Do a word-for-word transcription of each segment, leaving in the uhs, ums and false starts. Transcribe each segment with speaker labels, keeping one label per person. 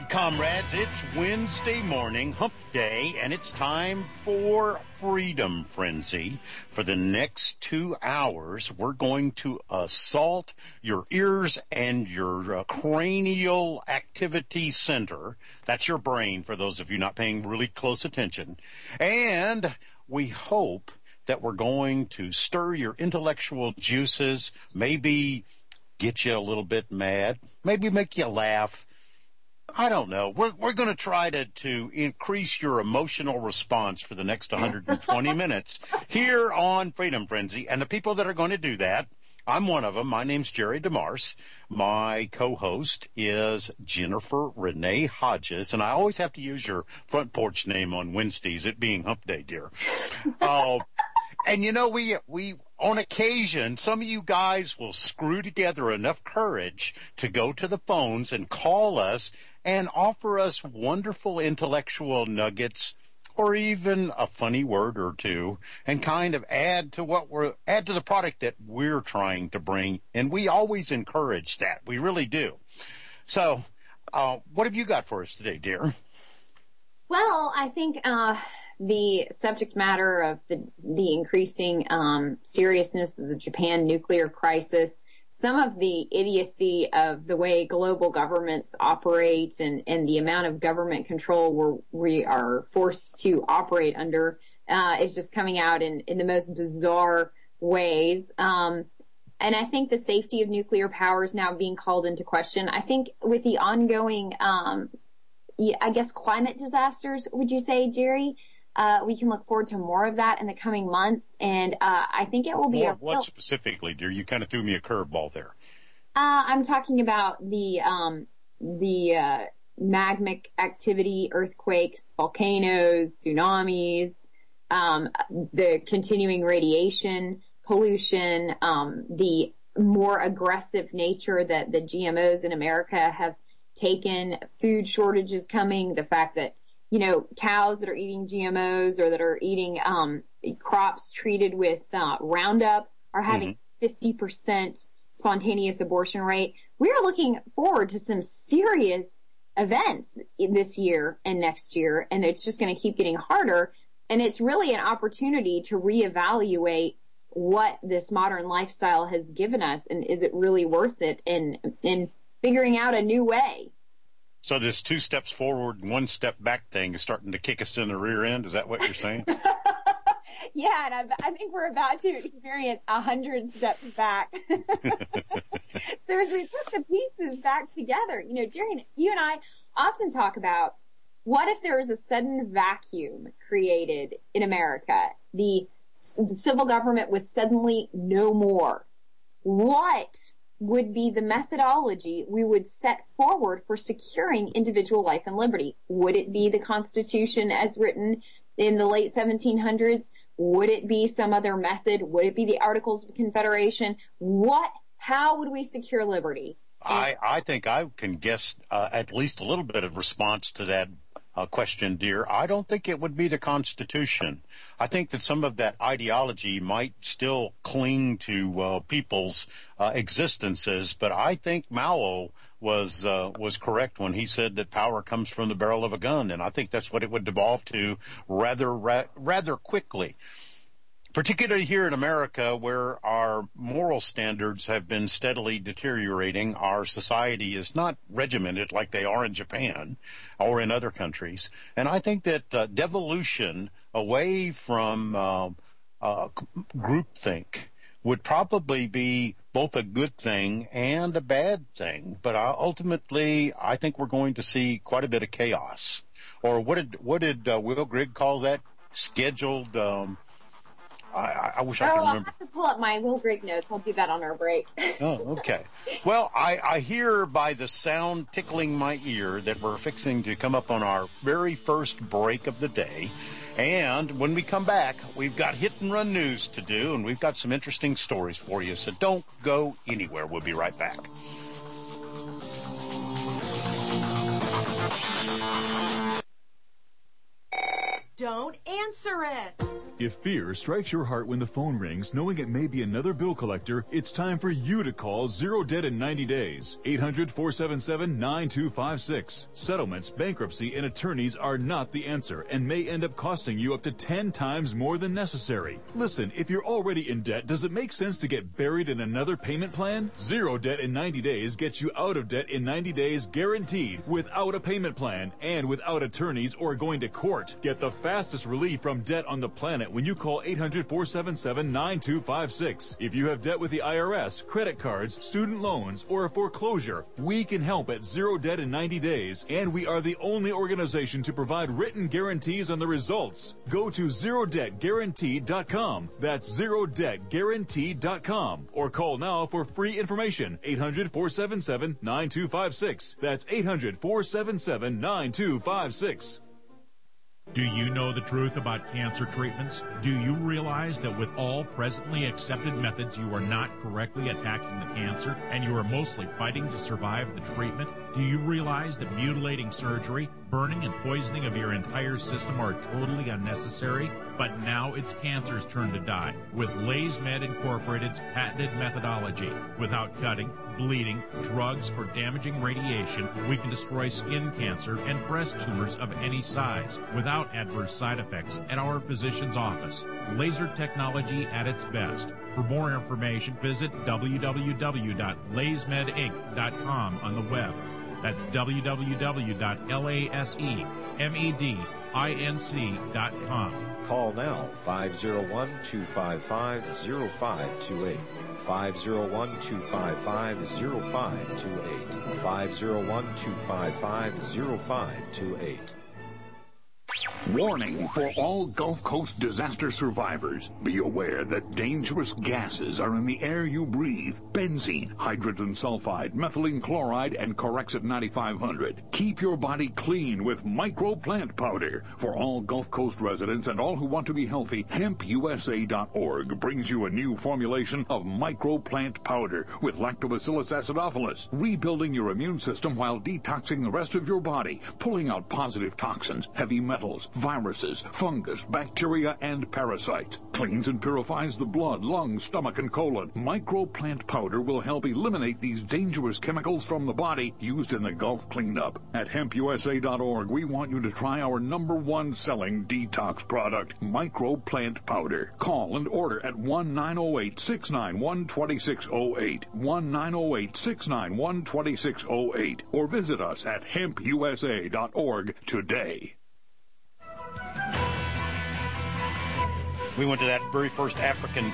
Speaker 1: comrades, it's Wednesday morning, hump day, and it's time for Freedom Frenzy. For the next two hours, we're going to assault your ears and your uh, cranial activity center. That's your brain, for those of you not paying really close attention. And we hope that we're going to stir your intellectual juices, maybe get you a little bit mad, maybe make you laugh. I don't know. We're we're going to try to, to increase your emotional response for the next one hundred twenty minutes here on Freedom Frenzy. And the people that are going to do that, I'm one of them. My name's Jerry DeMars. My co-host is Jennifer Renee Hodges. And I always have to use your front porch name on Wednesdays, it being hump day, dear. Uh, and, you know, we we... on occasion, some of you guys will screw together enough courage to go to the phones and call us and offer us wonderful intellectual nuggets or even a funny word or two and kind of add to what we're, add to the product that we're trying to bring. And we always encourage that. We really do. So, uh, what have you got for us today, dear?
Speaker 2: Well, I think, uh, the subject matter of the, the increasing um, seriousness of the Japan nuclear crisis, some of the idiocy of the way global governments operate and, and the amount of government control we're, we are forced to operate under uh, is just coming out in, in the most bizarre ways. Um, and I think the safety of nuclear power is now being called into question. I think with the ongoing, um, I guess, climate disasters, would you say, Jerry? Uh, we can look forward to more of that in the coming months, and uh, I think it will be
Speaker 1: more
Speaker 2: a
Speaker 1: of what
Speaker 2: real...
Speaker 1: specifically, dear? You kind of threw me a curveball there.
Speaker 2: Uh, I'm talking about the um, the uh, magmic activity, earthquakes, volcanoes, tsunamis, um, the continuing radiation, pollution, um, the more aggressive nature that the G M Os in America have taken, food shortages coming, the fact that you know, cows that are eating G M Os or that are eating um, crops treated with uh, Roundup are having mm-hmm. fifty percent spontaneous abortion rate. We are looking forward to some serious events this year and next year, and it's just going to keep getting harder. And it's really an opportunity to reevaluate what this modern lifestyle has given us, and is it really worth it, and in figuring out a new way.
Speaker 1: So this two steps forward and one step back thing is starting to kick us in the rear end. Is that what you're saying?
Speaker 2: Yeah, and I, I think we're about to experience a hundred steps back. So as we put the pieces back together, you know, Jerry, you and I often talk about what if there was a sudden vacuum created in America? The, the civil government was suddenly no more. What would be the methodology we would set forward for securing individual life and liberty? Would it be the Constitution as written in the late seventeen hundreds? Would it be some other method? Would it be the Articles of Confederation? What, how would we secure liberty? And
Speaker 1: I, I think I can guess uh, at least a little bit of response to that uh, question, dear. I don't think it would be the Constitution. I think that some of that ideology might still cling to uh, people's uh, existences, but I think Mao was uh, was correct when he said that power comes from the barrel of a gun, and I think that's what it would devolve to rather ra- rather quickly. Particularly here in America, where our moral standards have been steadily deteriorating, our society is not regimented like they are in Japan or in other countries. And I think that uh, devolution away from uh, uh, groupthink would probably be both a good thing and a bad thing. But uh, ultimately, I think we're going to see quite a bit of chaos. Or what did what did uh, Will Grigg call that? Scheduled. Um, I, I wish
Speaker 2: oh,
Speaker 1: I could
Speaker 2: I'll
Speaker 1: remember.
Speaker 2: have to pull up my Will Grigg notes. I'll do that on our break.
Speaker 1: Oh, okay. Well, I, I hear by the sound tickling my ear that we're fixing to come up on our very first break of the day. And when we come back, we've got hit and run news to do, and we've got some interesting stories for you. So don't go anywhere. We'll be right back.
Speaker 3: Don't answer it. If fear strikes your heart when the phone rings, knowing it may be another bill collector, it's time for you to call Zero Debt in ninety days. eight hundred, four seven seven, nine two five six. Settlements, bankruptcy, and attorneys are not the answer and may end up costing you up to ten times more than necessary. Listen, if you're already in debt, does it make sense to get buried in another payment plan? Zero Debt in ninety days gets you out of debt in ninety days guaranteed, without a payment plan and without attorneys or going to court. Get the fastest relief from debt on the planet when you call eight hundred, four seven seven, nine two five six. If you have debt with the I R S, credit cards, student loans, or a foreclosure, we can help at Zero Debt in ninety days, and we are the only organization to provide written guarantees on the results. Go to zero debt guaranteed dot com. That's zero debt guaranteed dot com. Or call now for free information. eight hundred, four seven seven, nine two five six. That's eight hundred, four seven seven, nine two five six.
Speaker 4: Do you know the truth about cancer treatments? Do you realize that with all presently accepted methods, you are not correctly attacking the cancer and you are mostly fighting to survive the treatment? Do you realize that mutilating surgery, burning and poisoning of your entire system are totally unnecessary? But now it's cancer's turn to die with LaysMed Incorporated's patented methodology. Without cutting, bleeding, drugs, or damaging radiation, we can destroy skin cancer and breast tumors of any size without adverse side effects at our physician's office. Laser technology at its best. For more information, visit w w w dot laysmed inc dot com on the web. That's w w w dot laysmed inc dot com.
Speaker 5: Call now, five oh one, two five five, oh five two eight. five oh one, two five five, oh five two eight. five oh one, two five five, oh five two eight.
Speaker 6: Warning for all Gulf Coast disaster survivors. Be aware that dangerous gases are in the air you breathe. Benzene, hydrogen sulfide, methylene chloride, and Corexit ninety-five hundred. Keep your body clean with Micro Plant Powder. For all Gulf Coast residents and all who want to be healthy, hemp u s a dot org brings you a new formulation of Micro Plant Powder with Lactobacillus acidophilus, rebuilding your immune system while detoxing the rest of your body, pulling out positive toxins, heavy metals, viruses, fungus, bacteria, and parasites. Cleans and purifies the blood, lungs, stomach, and colon. Micro Plant Powder will help eliminate these dangerous chemicals from the body used in the Gulf cleanup. At hemp u s a dot org, we want you to try our number one selling detox product, Micro Plant Powder. Call and order at one nine zero eight, six nine one, two six zero eight, one nine zero eight, six nine one, two six zero eight, or visit us at hemp u s a dot org today.
Speaker 1: We went to that very first African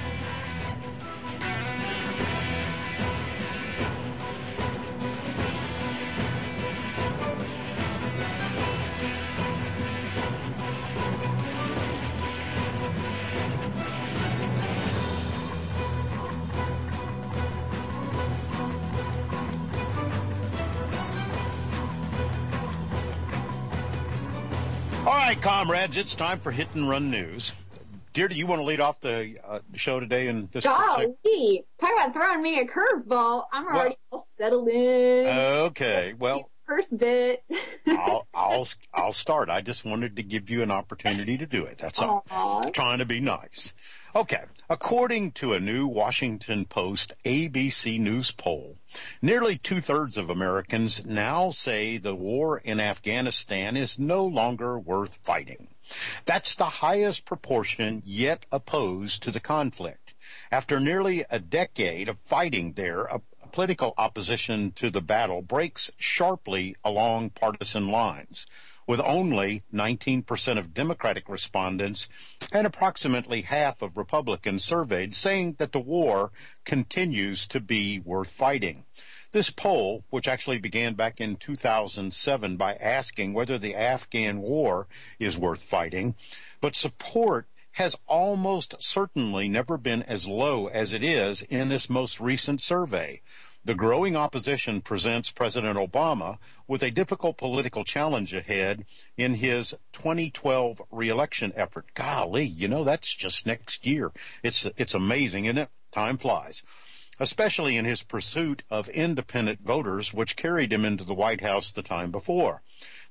Speaker 1: All right, comrades, it's time for Hit and Run News. Dear, do you want to lead off the uh, show today? In this
Speaker 2: Golly, talk about throwing me a curveball. I'm already well, all settled in.
Speaker 1: Okay, well,
Speaker 2: first bit.
Speaker 1: I'll, I'll I'll start. I just wanted to give you an opportunity to do it. That's all.
Speaker 2: Aww.
Speaker 1: Trying to be nice. Okay, according to a new Washington Post A B C News poll, nearly two-thirds of Americans now say the war in Afghanistan is no longer worth fighting. That's the highest proportion yet opposed to the conflict. After nearly a decade of fighting there, a political opposition to the battle breaks sharply along partisan lines, with only nineteen percent of Democratic respondents and approximately half of Republicans surveyed saying that the war continues to be worth fighting. This poll, which actually began back in two thousand seven by asking whether the Afghan war is worth fighting, but support has almost certainly never been as low as it is in this most recent survey. The growing opposition presents President Obama with a difficult political challenge ahead in his twenty twelve reelection effort. Golly, you know, that's just next year. It's it's amazing, isn't it? Time flies. Especially in his pursuit of independent voters, which carried him into the White House the time before.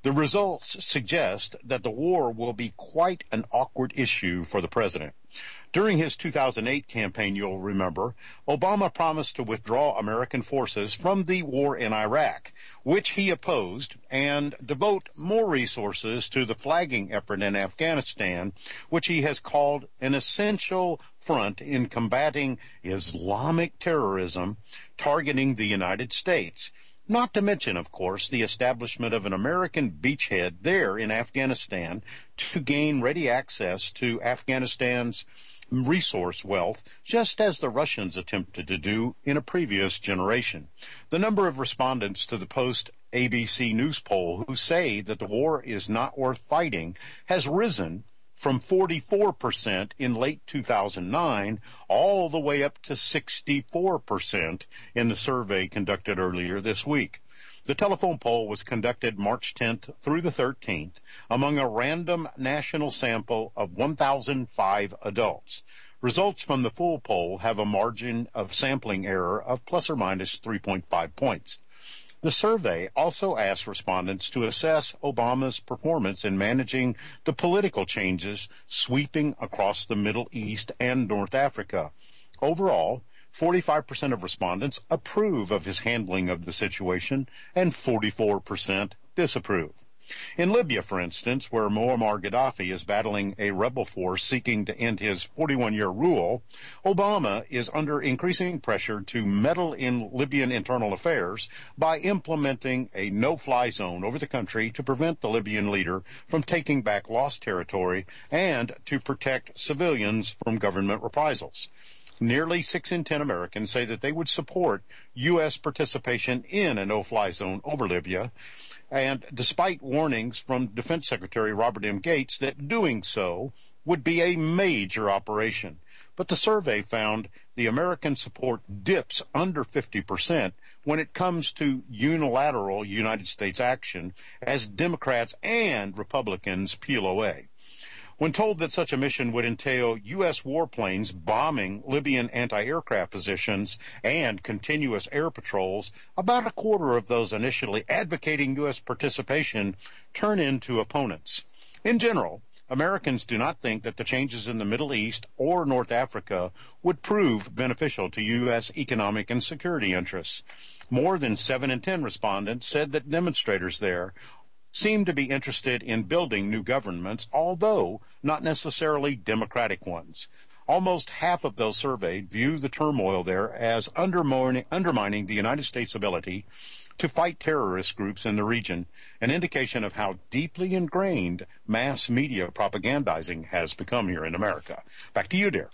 Speaker 1: The results suggest that the war will be quite an awkward issue for the president. During his two thousand eight campaign, you'll remember, Obama promised to withdraw American forces from the war in Iraq, which he opposed, and devote more resources to the flagging effort in Afghanistan, which he has called an essential front in combating Islamic terrorism targeting the United States. Not to mention, of course, the establishment of an American beachhead there in Afghanistan to gain ready access to Afghanistan's resource wealth, just as the Russians attempted to do in a previous generation. The number of respondents to the post-A B C News poll who say that the war is not worth fighting has risen from forty-four percent in late two thousand nine all the way up to sixty-four percent in the survey conducted earlier this week. The telephone poll was conducted March tenth through the thirteenth among a random national sample of one thousand five adults. Results from the full poll have a margin of sampling error of plus or minus three point five points. The survey also asked respondents to assess Obama's performance in managing the political changes sweeping across the Middle East and North Africa. Overall, forty-five percent of respondents approve of his handling of the situation, and forty-four percent disapprove. In Libya, for instance, where Muammar Gaddafi is battling a rebel force seeking to end his forty-one-year rule, Obama is under increasing pressure to meddle in Libyan internal affairs by implementing a no-fly zone over the country to prevent the Libyan leader from taking back lost territory and to protect civilians from government reprisals. Nearly six in ten Americans say that they would support U S participation in a no-fly zone over Libya, and despite warnings from Defense Secretary Robert M. Gates that doing so would be a major operation. But the survey found the American support dips under fifty percent when it comes to unilateral United States action as Democrats and Republicans peel away. When told that such a mission would entail U S warplanes bombing Libyan anti-aircraft positions and continuous air patrols, about a quarter of those initially advocating U S participation turn into opponents. In general, Americans do not think that the changes in the Middle East or North Africa would prove beneficial to U S economic and security interests. More than seven in ten respondents said that demonstrators there seem to be interested in building new governments, although not necessarily democratic ones. Almost half of those surveyed view the turmoil there as undermining, undermining the United States' ability to fight terrorist groups in the region, an indication of how deeply ingrained mass media propagandizing has become here in America. Back to you, dear.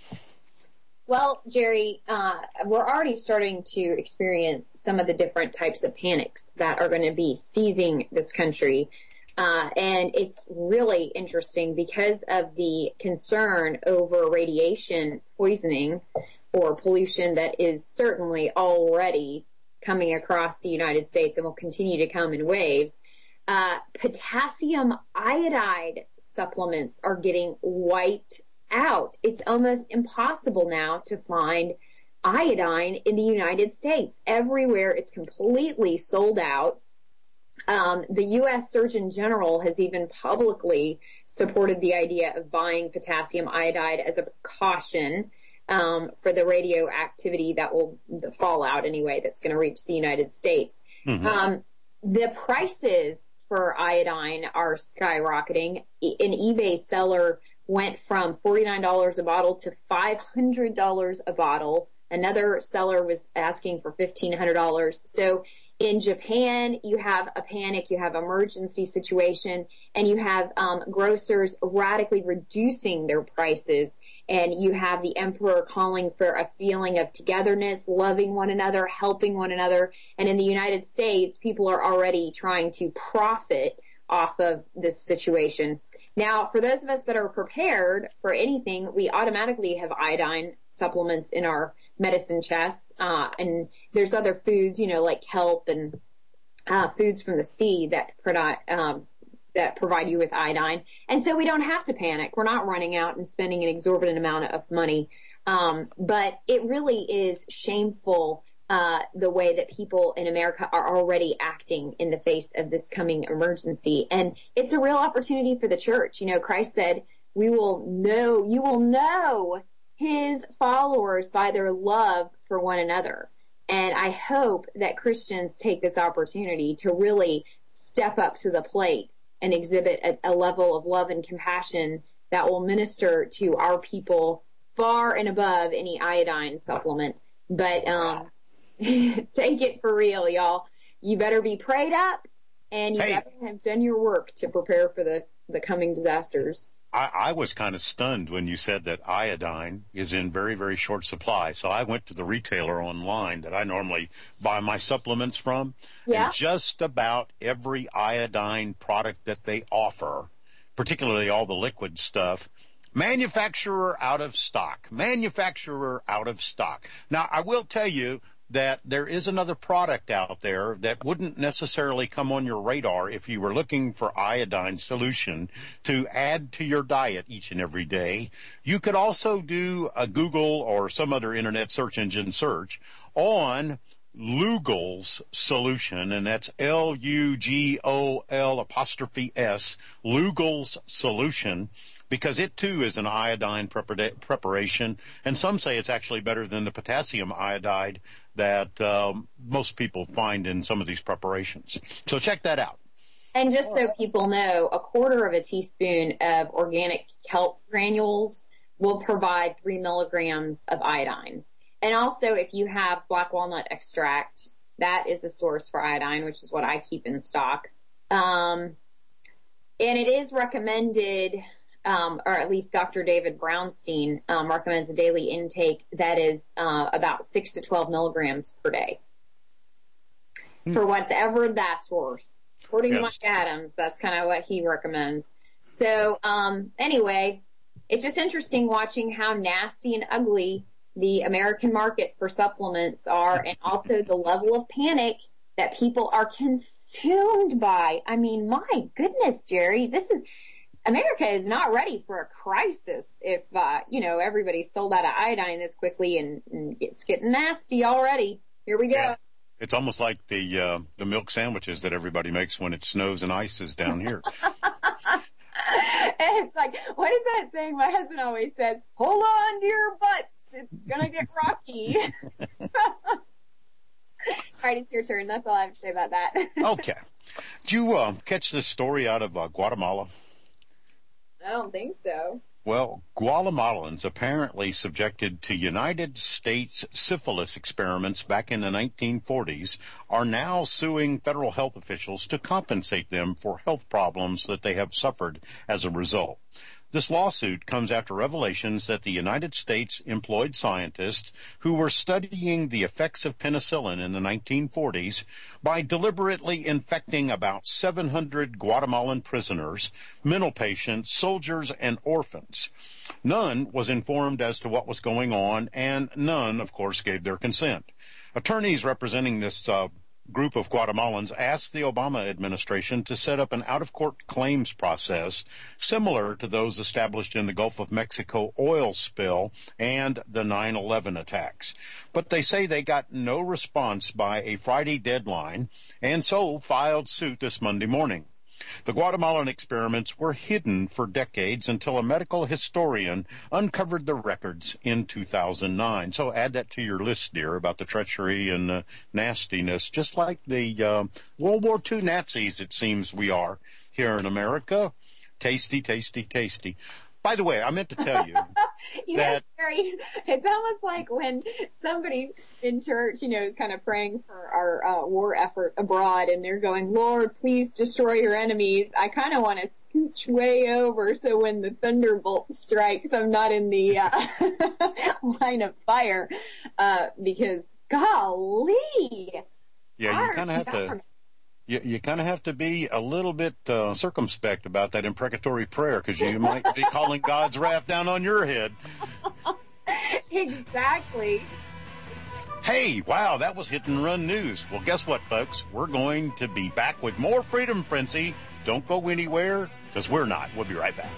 Speaker 2: Well, Jerry, uh, we're already starting to experience some of the different types of panics that are going to be seizing this country. Uh, and it's really interesting because of the concern over radiation poisoning or pollution that is certainly already coming across the United States and will continue to come in waves. Uh, potassium iodide supplements are getting wiped out. It's almost impossible now to find iodine in the United States. Everywhere it's completely sold out. Um, the U S Surgeon General has even publicly supported the idea of buying potassium iodide as a precaution um, for the radioactivity that will, the fallout anyway, that's going to reach the United States. Mm-hmm. Um, the prices for iodine are skyrocketing. An eBay seller went from forty-nine dollars a bottle to five hundred dollars a bottle. Another seller was asking for fifteen hundred dollars. So in Japan, you have a panic, you have emergency situation, and you have um, grocers radically reducing their prices. And you have the emperor calling for a feeling of togetherness, loving one another, helping one another. And in the United States, people are already trying to profit off of this situation. Now, for those of us that are prepared for anything, we automatically have iodine supplements in our medicine chests. Uh, and there's other foods, you know, like kelp and uh, foods from the sea that provide, um, that provide you with iodine. And so we don't have to panic. We're not running out and spending an exorbitant amount of money. Um, but it really is shameful uh, the way that people in America are already acting in the face of this coming emergency. And it's a real opportunity for the church. You know, Christ said, we will know, you will know his followers by their love for one another. And I hope that Christians take this opportunity to really step up to the plate and exhibit a, a level of love and compassion that will minister to our people far and above any iodine supplement. But um, take it for real, y'all. You better be prayed up, and you
Speaker 1: Hey.
Speaker 2: better have done your work to prepare for the, the coming disasters.
Speaker 1: I, I was kind of stunned when you said that iodine is in very, very short supply. So I went to the retailer online that I normally buy my supplements from.
Speaker 2: Yeah.
Speaker 1: And just about every iodine product that they offer, particularly all the liquid stuff, manufacturer out of stock, manufacturer out of stock. Now, I will tell you that there is another product out there that wouldn't necessarily come on your radar if you were looking for iodine solution to add to your diet each and every day. You could also do a Google or some other internet search engine search on Lugol's solution, and that's L U G O L apostrophe S, Lugol's solution, because it too is an iodine prepara- preparation, and some say it's actually better than the potassium iodide that um, most people find in some of these preparations. So check that out.
Speaker 2: And just so people know, a quarter of a teaspoon of organic kelp granules will provide three milligrams of iodine. And also, if you have black walnut extract, that is a source for iodine, which is what I keep in stock. Um, and it is recommended, um, or at least Doctor David Brownstein um, recommends a daily intake that is uh, about six to twelve milligrams per day. Mm. For whatever that's worth. According yes. to Mike Adams, that's kind of what he recommends. So um, anyway, it's just interesting watching how nasty and ugly the American market for supplements are, and also the level of panic that people are consumed by. I mean, my goodness, Jerry, this is, America is not ready for a crisis if, uh, you know, everybody's sold out of iodine this quickly, and, and it's getting nasty already. Here we go.
Speaker 1: Yeah. It's almost like the, uh, the milk sandwiches that everybody makes when it snows and ices down here.
Speaker 2: It's like, what is that saying my husband always says? Hold on to your butt. It's gonna get rocky. All right, it's your turn. That's all I have to say about that.
Speaker 1: Okay. Did you uh, catch this story out of uh, Guatemala?
Speaker 2: I don't think so.
Speaker 1: Well, Guatemalans apparently subjected to United States syphilis experiments back in the nineteen forties are now suing federal health officials to compensate them for health problems that they have suffered as a result. This lawsuit comes after revelations that the United States employed scientists who were studying the effects of penicillin in the nineteen forties by deliberately infecting about seven hundred Guatemalan prisoners, mental patients, soldiers, and orphans. None was informed as to what was going on, and none, of course, gave their consent. Attorneys representing this uh, group of Guatemalans asked the Obama administration to set up an out-of-court claims process similar to those established in the Gulf of Mexico oil spill and the nine eleven attacks. But they say they got no response by a Friday deadline, and so filed suit this Monday morning. The Guatemalan experiments were hidden for decades until a medical historian uncovered the records in two thousand nine. So add that to your list, dear, about the treachery and uh, nastiness, just like the uh, World War Two Nazis, it seems we are here in America. Tasty, tasty, tasty. By the way, I meant to tell you,
Speaker 2: you
Speaker 1: that...
Speaker 2: know, Gary, it's almost like when somebody in church, you know, is kind of praying for our uh, war effort abroad, and they're going, Lord, please destroy your enemies. I kind of want to scooch way over so when the thunderbolt strikes, I'm not in the uh, line of fire, uh, because golly.
Speaker 1: Yeah, you kind of have to... You, you kind of have to be a little bit uh, circumspect about that imprecatory prayer, because you might be calling God's wrath down on your head.
Speaker 2: Exactly.
Speaker 1: Hey, wow, that was Hit and Run News. Well, guess what, folks? We're going to be back with more Freedom Frenzy. Don't go anywhere, because we're not. We'll be right back.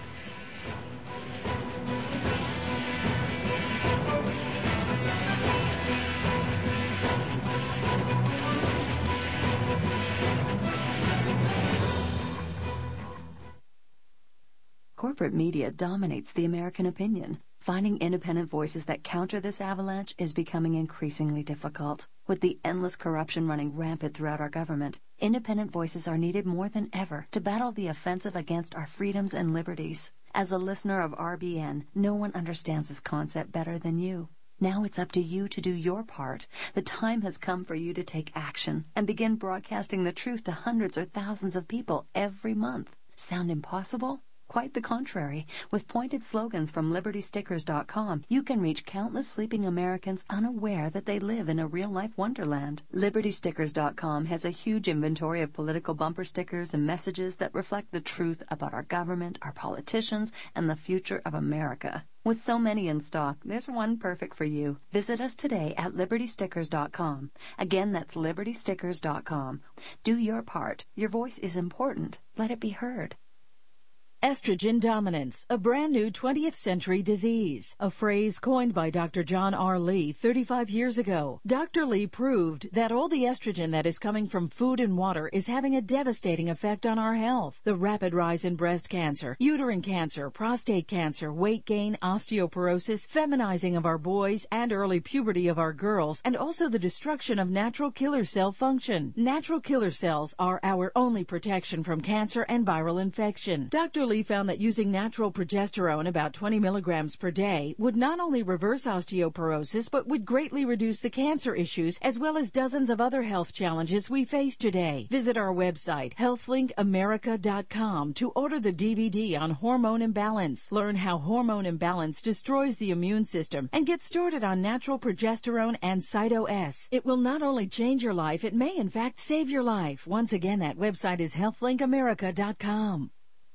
Speaker 7: corporate media dominates the American opinion. Finding independent voices that counter this avalanche is becoming increasingly difficult. With the endless corruption running rampant throughout our government, independent voices are needed more than ever to battle the offensive against our freedoms and liberties. As a listener of R B N, no one understands this concept better than you. Now it's up to you to do your part. The time has come for you to take action and begin broadcasting the truth to hundreds or thousands of people every month. Sound impossible? Quite the contrary. With pointed slogans from Liberty Stickers dot com, you can reach countless sleeping Americans unaware that they live in a real-life wonderland. Liberty Stickers dot com has a huge inventory of political bumper stickers and messages that reflect the truth about our government, our politicians, and the future of America. With so many in stock, there's one perfect for you. Visit us today at Liberty Stickers dot com. Again, that's Liberty Stickers dot com. Do your part. Your voice is important. Let it be heard.
Speaker 8: Estrogen dominance, a brand new twentieth century disease, a phrase coined by Doctor John R. Lee thirty-five years ago. Doctor Lee proved that all the estrogen that is coming from food and water is having a devastating effect on our health. The rapid rise in breast cancer, uterine cancer, prostate cancer, weight gain, osteoporosis, feminizing of our boys, and early puberty of our girls, and also the destruction of natural killer cell function. Natural killer cells are our only protection from cancer and viral infection. Doctor Lee found that using natural progesterone, about twenty milligrams per day, would not only reverse osteoporosis, but would greatly reduce the cancer issues as well as dozens of other health challenges we face today. Visit our website, health link america dot com, to order the D V D on hormone imbalance. Learn how hormone imbalance destroys the immune system and get started on natural progesterone and Cyto-S. It will not only change your life, it may in fact save your life. Once again, that website is health link america dot com.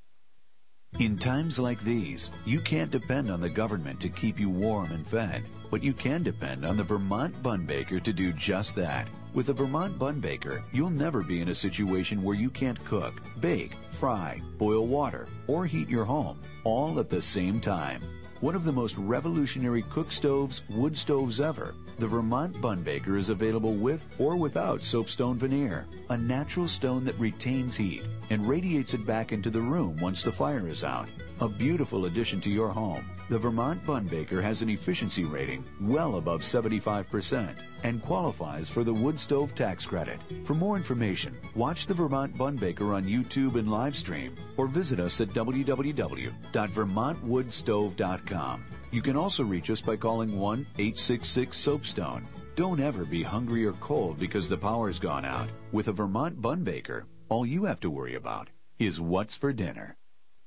Speaker 9: In times like these, you can't depend on the government to keep you warm and fed, but you can depend on the Vermont Bun Baker to do just that. With the Vermont Bun Baker, you'll never be in a situation where you can't cook, bake, fry, boil water, or heat your home, all at the same time. One of the most revolutionary cook stoves, wood stoves ever, the Vermont Bun Baker is available with or without soapstone veneer, a natural stone that retains heat and radiates it back into the room once the fire is out. A beautiful addition to your home. The Vermont Bun Baker has an efficiency rating well above seventy-five percent and qualifies for the wood stove tax credit. For more information, watch the Vermont Bun Baker on YouTube and live stream, or visit us at w w w dot vermont wood stove dot com. You can also reach us by calling one eight six six soapstone. Don't ever be hungry or cold because the power's gone out. With a Vermont Bun Baker, all you have to worry about is what's for dinner.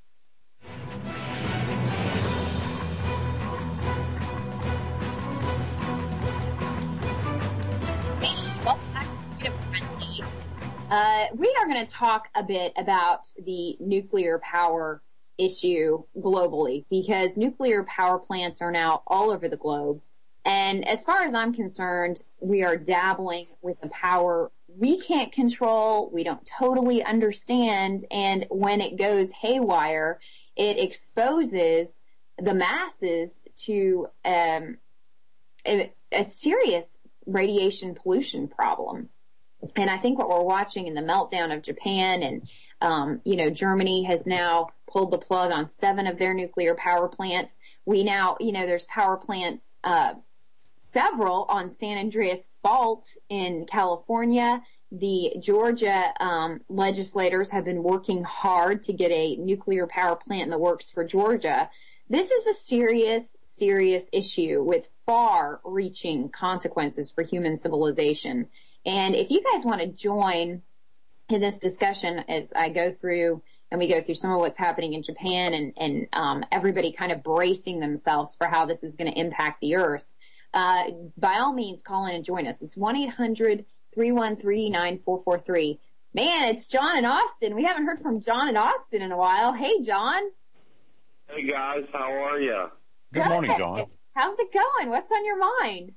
Speaker 2: Uh, we are going to talk a bit about the nuclear power issue globally, because nuclear power plants are now all over the globe. And as far as I'm concerned, we are dabbling with the power we can't control, we don't totally understand, and when it goes haywire, it exposes the masses to um, a, a serious radiation pollution problem. And I think what we're watching in the meltdown of Japan and, um, you know, Germany has now pulled the plug on seven of their nuclear power plants. We now, you know, there's power plants, uh, several on San Andreas Fault in California. The Georgia, um, legislators have been working hard to get a nuclear power plant in the works for Georgia. This is a serious, serious issue with far-reaching consequences for human civilization. And if you guys want to join in this discussion as I go through and we go through some of what's happening in Japan and, and um, everybody kind of bracing themselves for how this is going to impact the earth, uh, by all means, call in and join us. It's one eight hundred three one three nine four four three. Man, it's John in Austin. We haven't heard from John in Austin in a while. Hey, John.
Speaker 10: Hey, guys. How are you?
Speaker 1: Good
Speaker 2: Good.
Speaker 1: morning, John.
Speaker 2: How's it going? What's on your mind?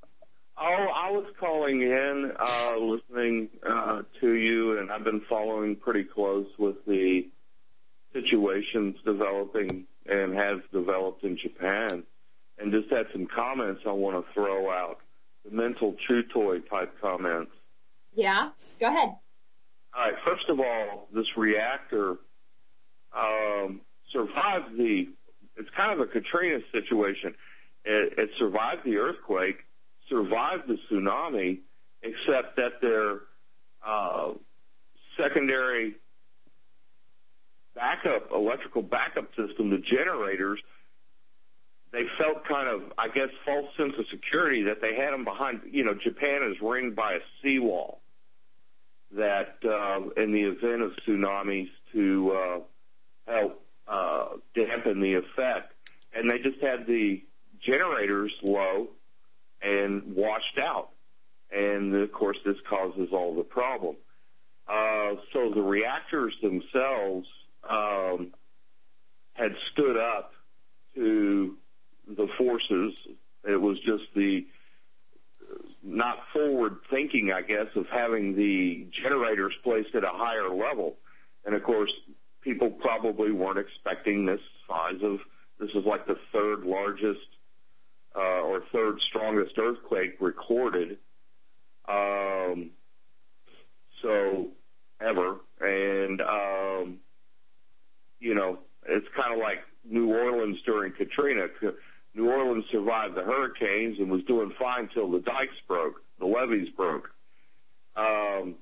Speaker 10: Oh, I was calling in, uh, listening uh, to you, and I've been following pretty close with the situations developing and have developed in Japan, and just had some comments I want to throw out, the mental chew toy type comments.
Speaker 2: Yeah, go ahead.
Speaker 10: All right, first of all, this reactor, um, survived the, it's kind of a Katrina situation. It, it survived the earthquake, survived the tsunami, except that their uh, secondary backup, electrical backup system, the generators, they felt kind of, I guess, false sense of security that they had them behind. You know, Japan is ringed by a seawall that, uh, in the event of tsunamis, to uh, help uh, dampen the effect. And they just had the generators low and washed out. And, of course, this causes all the problem. Uh, so the reactors themselves um, had stood up to the forces. It was just the not forward thinking, I guess, of having the generators placed at a higher level. And of course, people probably weren't expecting this size of, this is like the third largest uh, or third strongest earthquake recorded. Um, so ever. And, um, you know, it's kind of like New Orleans during Katrina. New Orleans survived the hurricanes and was doing fine till the dikes broke, the levees broke. Um,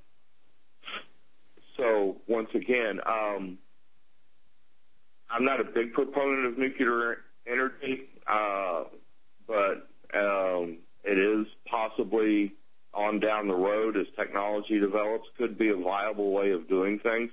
Speaker 10: so once again, um, I'm not a big proponent of nuclear energy, uh, but um, it is possibly on down the road as technology develops, could be a viable way of doing things.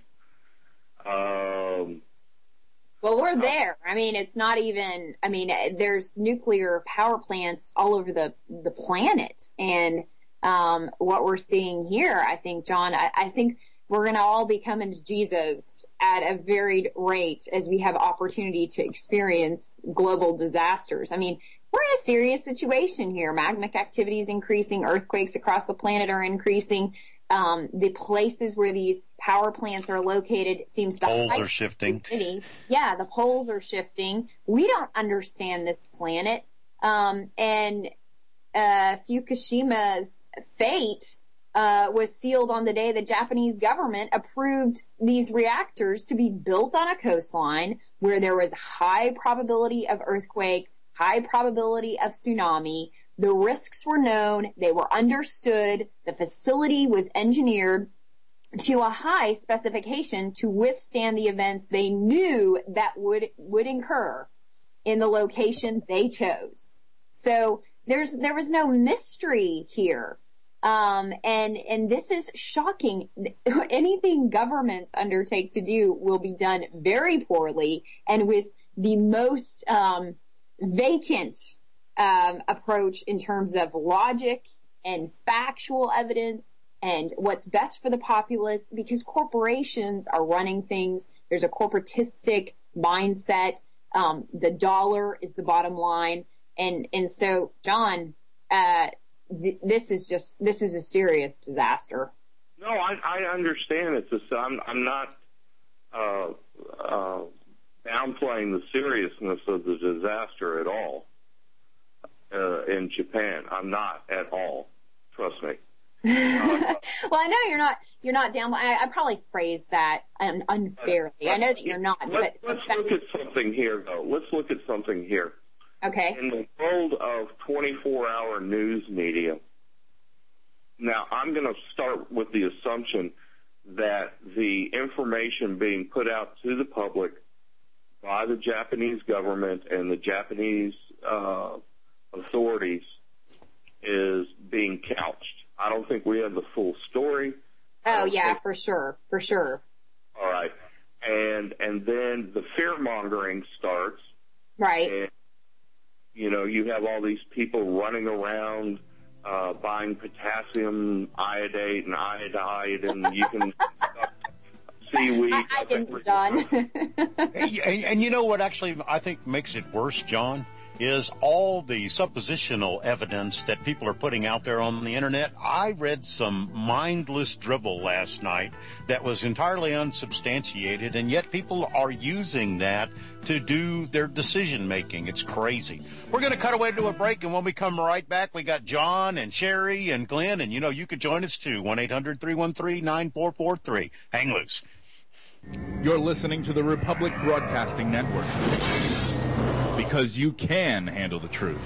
Speaker 10: Um,
Speaker 2: Well, we're there. I mean, it's not even, I mean, there's nuclear power plants all over the, the planet. And, um, what we're seeing here, I think, John, I, I think we're going to all be coming to Jesus at a varied rate as we have opportunity to experience global disasters. I mean, we're in a serious situation here. Magmatic activity is increasing. Earthquakes across the planet are increasing. Um, the places where these power plants are located seems the
Speaker 1: poles are shifting.
Speaker 2: City. Yeah, the poles are shifting. We don't understand this planet. Um, and uh, Fukushima's fate uh, was sealed on the day the Japanese government approved these reactors to be built on a coastline where there was high probability of earthquake, high probability of tsunami. The risks were known. They were understood. The facility was engineered to a high specification to withstand the events they knew that would, would incur in the location they chose. So there's, there was no mystery here. Um, and, and this is shocking. Anything governments undertake to do will be done very poorly and with the most, um, vacant Um, approach in terms of logic and factual evidence and what's best for the populace, because corporations are running things. There's a corporatistic mindset. Um, the dollar is the bottom line. And, and so, John, uh, th- this is just, this is a serious disaster.
Speaker 10: No, I, I understand. It's a, I'm, I'm not, uh, uh, downplaying the seriousness of the disaster at all. Uh, in Japan, I'm not at all. Trust me. Uh,
Speaker 2: well, I know you're not. You're not down. I, I probably phrased that un- unfairly. I know that you're not.
Speaker 10: Let's,
Speaker 2: but
Speaker 10: let's look at something here, though. Let's look at something here.
Speaker 2: Okay.
Speaker 10: In the world of twenty-four hour news media, now I'm going to start with the assumption that the information being put out to the public by the Japanese government and the Japanese uh, authorities is being couched. I don't think we have the full story.
Speaker 2: Oh yeah, think... for sure, for sure.
Speaker 10: All right, and and then the fear mongering starts.
Speaker 2: Right.
Speaker 10: And, you know, you have all these people running around uh, buying potassium iodate and iodide, and you can seaweed.
Speaker 2: I, I can be done.
Speaker 1: and, and, and you know what actually I think makes it worse, John, is all the suppositional evidence that people are putting out there on the internet. I read some mindless drivel last night that was entirely unsubstantiated, and yet people are using that to do their decision making. It's crazy. We're going to cut away to a break, and when we come right back, we got John and Sherry and Glenn, and you know, you could join us too. one eight hundred three one three nine four four three. Hang loose.
Speaker 11: You're listening to the Republic Broadcasting Network, because you can handle the truth.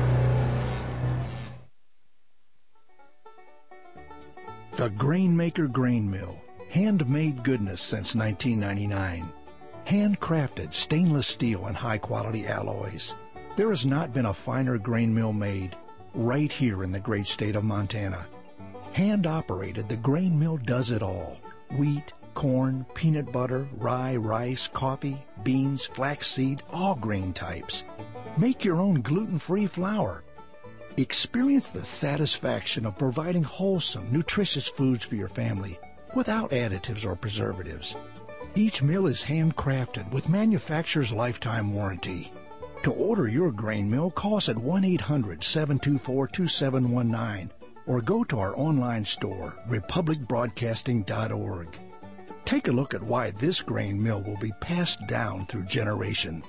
Speaker 12: The Grainmaker Grain Mill, handmade goodness since nineteen ninety-nine. Handcrafted stainless steel and high-quality alloys. There has not been a finer grain mill made right here in the great state of Montana. Hand-operated, the grain mill does it all. Wheat, corn, peanut butter, rye, rice, coffee, beans, flaxseed, all grain types. Make your own gluten-free flour. Experience the satisfaction of providing wholesome, nutritious foods for your family without additives or preservatives. Each mill is handcrafted with manufacturer's lifetime warranty. To order your grain mill, call us at one eight hundred, seven two four, two seven one nine or go to our online store, republic broadcasting dot org. Take a look at why this grain mill will be passed down through generations.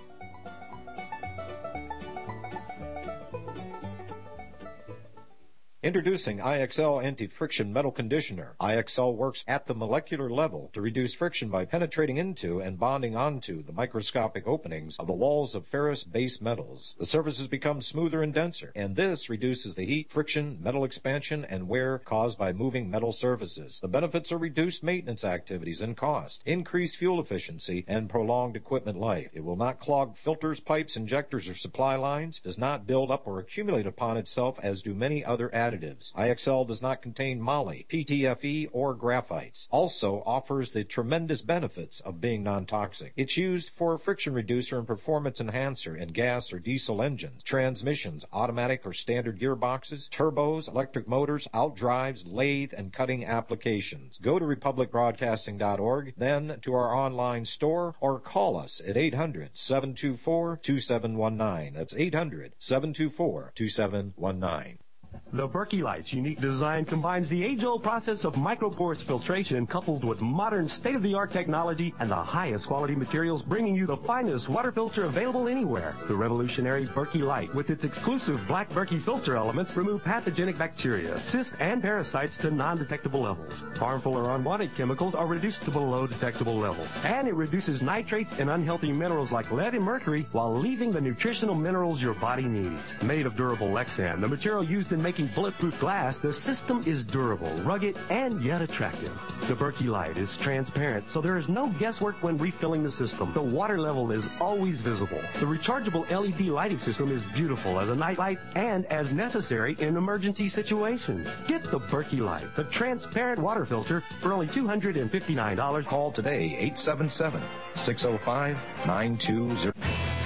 Speaker 5: Introducing I X L Anti-Friction Metal Conditioner. I X L works at the molecular level to reduce friction by penetrating into and bonding onto the microscopic openings of the walls of ferrous base metals. The surfaces become smoother and denser, and this reduces the heat, friction, metal expansion, and wear caused by moving metal surfaces. The benefits are reduced maintenance activities and cost, increased fuel efficiency, and prolonged equipment life. It will not clog filters, pipes, injectors, or supply lines, does not build up or accumulate upon itself as do many other additives. I X L does not contain moly, P T F E, or graphites. Also offers the tremendous benefits of being non-toxic. It's used for friction reducer and performance enhancer in gas or diesel engines, transmissions, automatic or standard gearboxes, turbos, electric motors, outdrives, lathe, and cutting applications. Go to republic broadcasting dot org, then to our online store, or call us at eight hundred, seven two four, two seven one nine. That's eight hundred, seven two four, two seven one nine.
Speaker 13: The Berkey Light's unique design combines the age-old process of microporous filtration coupled with modern state-of-the-art technology and the highest quality materials, bringing you the finest water filter available anywhere. The revolutionary Berkey Light, with its exclusive black Berkey filter elements, remove pathogenic bacteria, cysts, and parasites to non-detectable levels. Harmful or unwanted chemicals are reduced to below detectable levels. And it reduces nitrates and unhealthy minerals like lead and mercury while leaving the nutritional minerals your body needs. Made of durable Lexan, the material used in making bulletproof glass, the system is durable, rugged, and yet attractive. The Berkey Light is transparent, so there is no guesswork when refilling the system. The water level is always visible. The rechargeable L E D lighting system is beautiful as a night light and as necessary in emergency situations. Get the Berkey Light, the transparent water filter, for only two hundred fifty-nine dollars.
Speaker 5: Call today, eight seven seven, six oh five, nine two zero.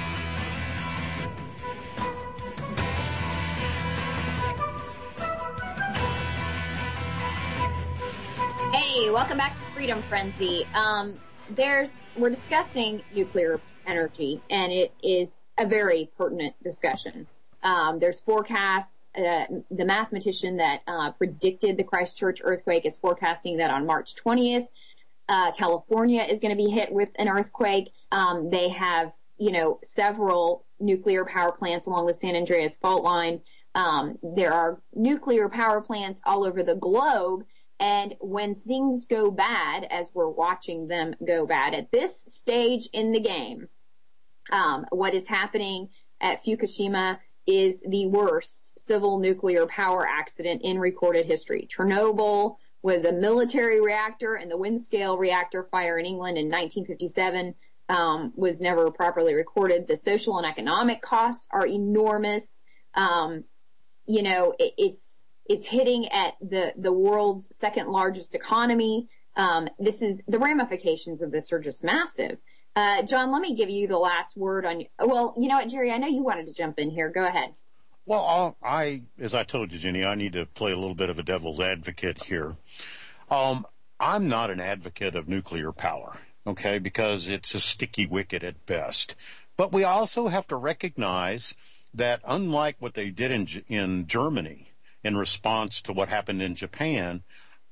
Speaker 2: Hey, welcome back to Freedom Frenzy. Um, there's we're discussing nuclear energy, and it is a very pertinent discussion. Um, there's forecasts. Uh, the mathematician that uh, predicted the Christchurch earthquake is forecasting that on March twentieth, uh, California is going to be hit with an earthquake. Um, they have, you know, several nuclear power plants along the San Andreas fault line. Um, there are nuclear power plants all over the globe. And when things go bad, as we're watching them go bad at this stage in the game, um, what is happening at Fukushima is the worst civil nuclear power accident in recorded history. Chernobyl was a military reactor, and the Windscale reactor fire in England in nineteen fifty-seven um, was never properly recorded. The social and economic costs are enormous. Um, you know, it, it's It's hitting at the, the world's second largest economy. Um, this is, the ramifications of this are just massive. Uh, John, let me give you the last word on, well, you know what, Jerry, I know you wanted to jump in here. Go ahead.
Speaker 1: Well, I'll, I, as I told you, Jenny, I need to play a little bit of a devil's advocate here. Um, I'm not an advocate of nuclear power, okay, because it's a sticky wicket at best. But we also have to recognize that unlike what they did in in Germany, in response to what happened in Japan,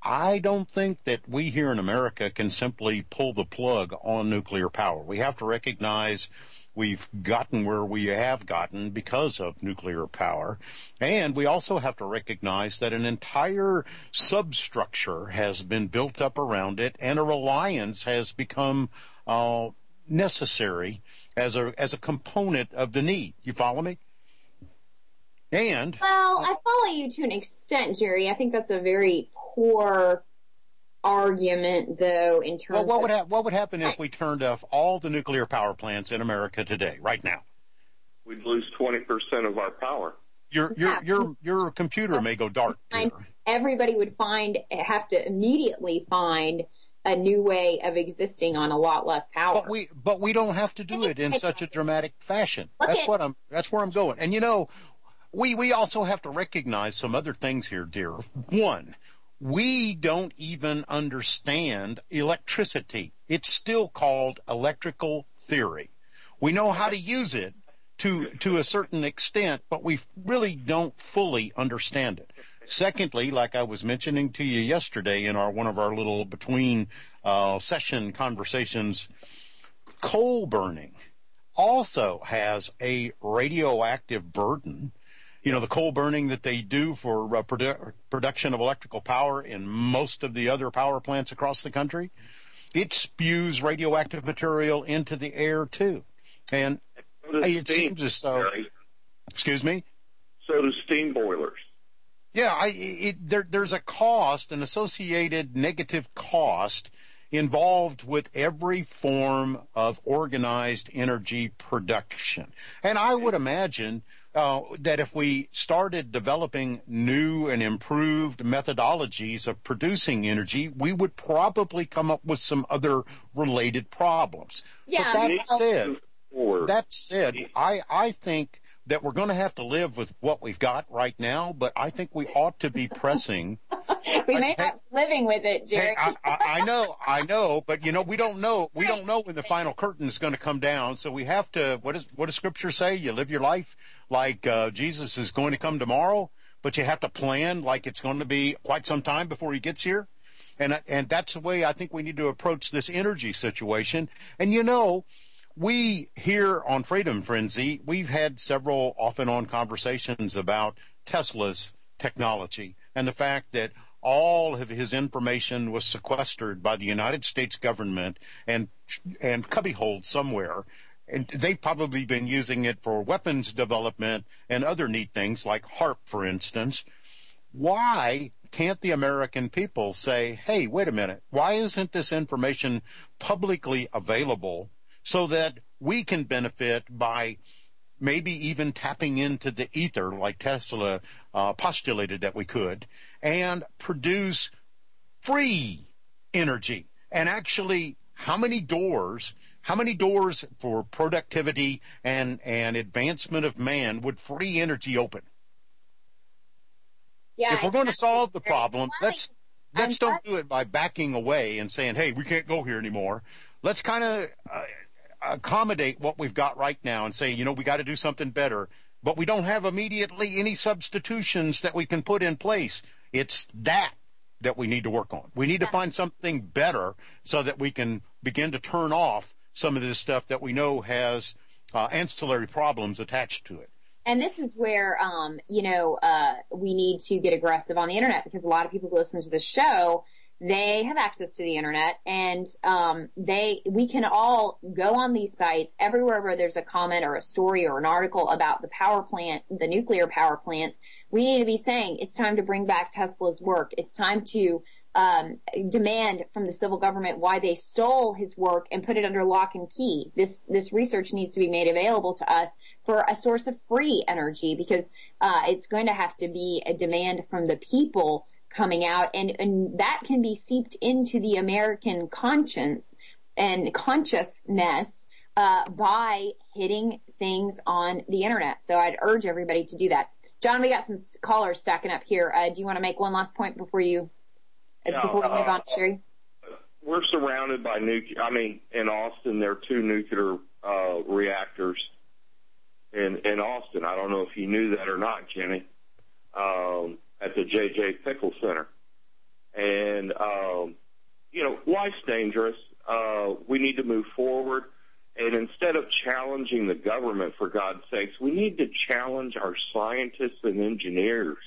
Speaker 1: I don't think that we here in America can simply pull the plug on nuclear power. We have to recognize we've gotten where we have gotten because of nuclear power. And we also have to recognize that an entire substructure has been built up around it, and a reliance has become uh, necessary as a as a component of the need. You follow me? And
Speaker 2: well, I follow you to an extent, Jerry. I think that's a very poor argument, though, in terms
Speaker 1: well, what
Speaker 2: of...
Speaker 1: would ha- what would happen if we turned off all the nuclear power plants in America today, right now?
Speaker 10: We'd lose twenty percent of our power.
Speaker 1: Your your yeah. your your computer may go dark. Dear.
Speaker 2: Everybody would find have to immediately find a new way of existing on a lot less power.
Speaker 1: But we but we don't have to do it in such a dramatic fashion. That's
Speaker 2: at,
Speaker 1: what I'm. That's where I'm going. And you know, we we also have to recognize some other things here, dear. One. We don't even understand electricity. It's still called electrical theory. We know how to use it to to a certain extent, but we really don't fully understand it. Secondly, like I was mentioning to you yesterday in our one of our little between uh, session conversations, coal burning also has a radioactive burden. You know, the coal burning that they do for uh, produ- production of electrical power in most of the other power plants across the country, it spews radioactive material into the air, too. And
Speaker 10: so
Speaker 1: hey, it
Speaker 10: steam,
Speaker 1: seems as though...
Speaker 10: Barry.
Speaker 1: Excuse me?
Speaker 10: So do steam boilers.
Speaker 1: Yeah, I, it, there, there's a cost, an associated negative cost involved with every form of organized energy production. And I would imagine... Uh, that if we started developing new and improved methodologies of producing energy, we would probably come up with some other related problems.
Speaker 2: Yeah,
Speaker 1: but that said, that said, I, I think that we're going to have to live with what we've got right now, but I think we ought to be pressing.
Speaker 2: we may not be living with it, Jerry.
Speaker 1: Hey, I, I, I know, I know, but you know, we don't know, we don't know when the final curtain is going to come down. So we have to. What does what does Scripture say? You live your life like uh, Jesus is going to come tomorrow, but you have to plan like it's going to be quite some time before he gets here. And and that's the way I think we need to approach this energy situation. And you know, we here on Freedom Frenzy, we've had several off and on conversations about Tesla's technology and the fact that all of his information was sequestered by the United States government and and cubbyholed somewhere. And they've probably been using it for weapons development and other neat things like HAARP, for instance. Why can't the American people say, hey, wait a minute, why isn't this information publicly available so that we can benefit by maybe even tapping into the ether like Tesla uh, postulated that we could, and produce free energy? And actually, how many doors, how many doors for productivity and, and advancement of man would free energy open?
Speaker 2: Yeah,
Speaker 1: if we're going to solve the problem, let's let's don't do it by backing away and saying, hey, we can't go here anymore. Let's kind of uh, accommodate what we've got right now and say, you know, we got to do something better, but we don't have immediately any substitutions that we can put in place. It's that that we need to work on. We need to find something better so that we can begin to turn off some of this stuff that we know has uh, ancillary problems attached to it.
Speaker 2: And this is where, um, you know, uh, we need to get aggressive on the internet, because a lot of people who listen to this show, they have access to the internet, and um, they we can all go on these sites everywhere where there's a comment or a story or an article about the power plant, the nuclear power plants. We need to be saying it's time to bring back Tesla's work. It's time to um, demand from the civil government why they stole his work and put it under lock and key. This this research needs to be made available to us for a source of free energy, because uh, it's going to have to be a demand from the people coming out, and, and that can be seeped into the American conscience and consciousness uh, by hitting things on the internet. So I'd urge everybody to do that. John, we got some callers stacking up here. Uh, do you want to make one last point before you uh,
Speaker 10: yeah,
Speaker 2: before we move on, Sherry?
Speaker 10: We're surrounded by nuclear. I mean, in Austin, there are two nuclear uh, reactors in in Austin. I don't know if you knew that or not, Jenny. Um, at the J J Pickle Center. And, um, you know, life's dangerous. Uh, we need to move forward. And instead of challenging the government, for God's sakes, we need to challenge our scientists and engineers.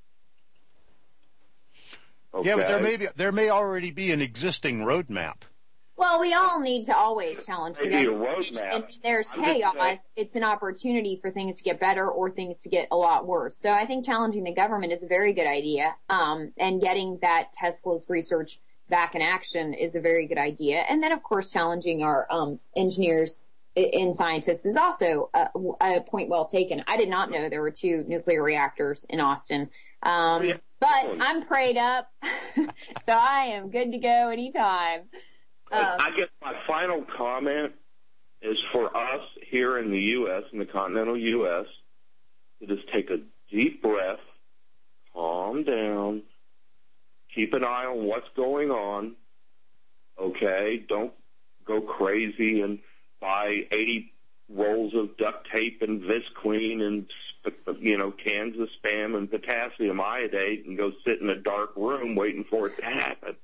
Speaker 10: Okay?
Speaker 1: Yeah, but there may be, there may already be an existing roadmap.
Speaker 2: Well, we all need to always challenge the
Speaker 10: Maybe a
Speaker 2: government.
Speaker 10: roadmap.
Speaker 2: And if there's
Speaker 10: I'm just
Speaker 2: chaos,
Speaker 10: saying-
Speaker 2: it's an opportunity for things to get better or things to get a lot worse. So I think challenging the government is a very good idea. Um, and getting that Tesla's research back in action is a very good idea. And then, of course, challenging our um, engineers and scientists is also a, a point well taken. I did not know there were two nuclear reactors in Austin. Um,
Speaker 10: Yeah.
Speaker 2: but I'm prayed up, so I am good to go anytime. Um,
Speaker 10: I guess my final comment is for us here in the U S, in the continental U S, to just take a deep breath, calm down, keep an eye on what's going on, okay? Don't go crazy and buy eighty rolls of duct tape and Visqueen and, you know, cans of Spam and potassium iodate and go sit in a dark room waiting for it to happen.